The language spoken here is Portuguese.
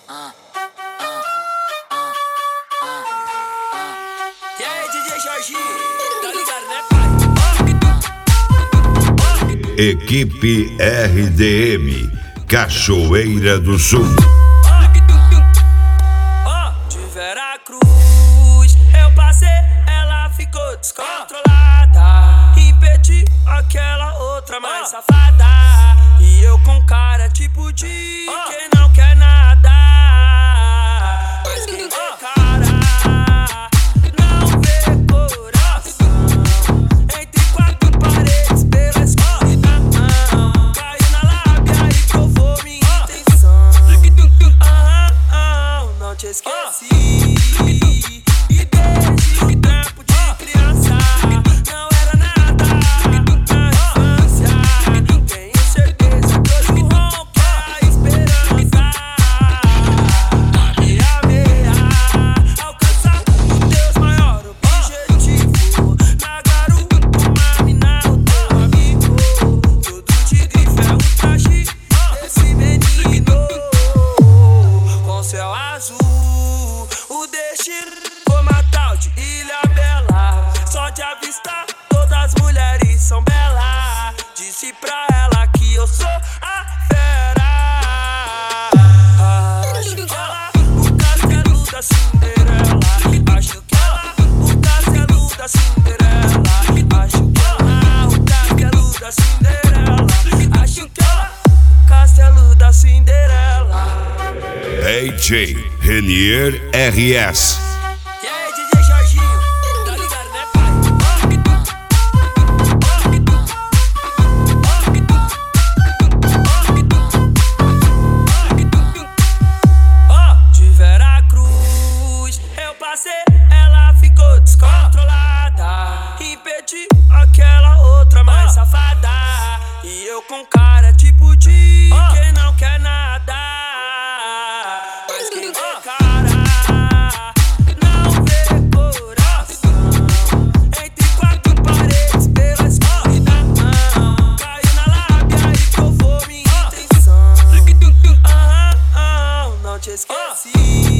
E aí, DJ Jorginho, tá ligado, né, pai? Equipe RDM, Cachoeira do Sul. De Veracruz, eu passei, ela ficou descontrolada. Impedi aquela outra mais safada. E eu com cara tipo de quem não quer nada. Mas quem tem cara não vê coração. Entre quatro paredes pela escuridão, caiu na lábia e provou minha intenção. Não te esqueci. E desde o tempo de criança não era nada na infância. Tenho certeza que hoje ronca a esperança. Meia, alcançar o teu maior objetivo. Na garupa, uma mina, o teu amigo. Tudo de grife é o traje desse menino. Com céu azul, o destino como a tal de Ilha Bela. Só de avistar, todas as mulheres são belas. Disse pra ela que eu sou a fera. Acho que ela, o castelo da Cinderela. Acho que ela, o castelo da Cinderela. Acho que ela, o castelo da Cinderela. Acho que ela, o castelo da Cinderela. DJ Renier RS. E aí, DJ Jorginho, tá ligado, né, pai? De Veracruz, eu passei, ela ficou descontrolada. Impedi aquela outra mais safada. E eu com cara tipo de quem não quer nada. Mas quem tem cara não vê coração. Entre quatro paredes pela escuridão, caiu na lábia e provou minha intenção. Não te esqueci.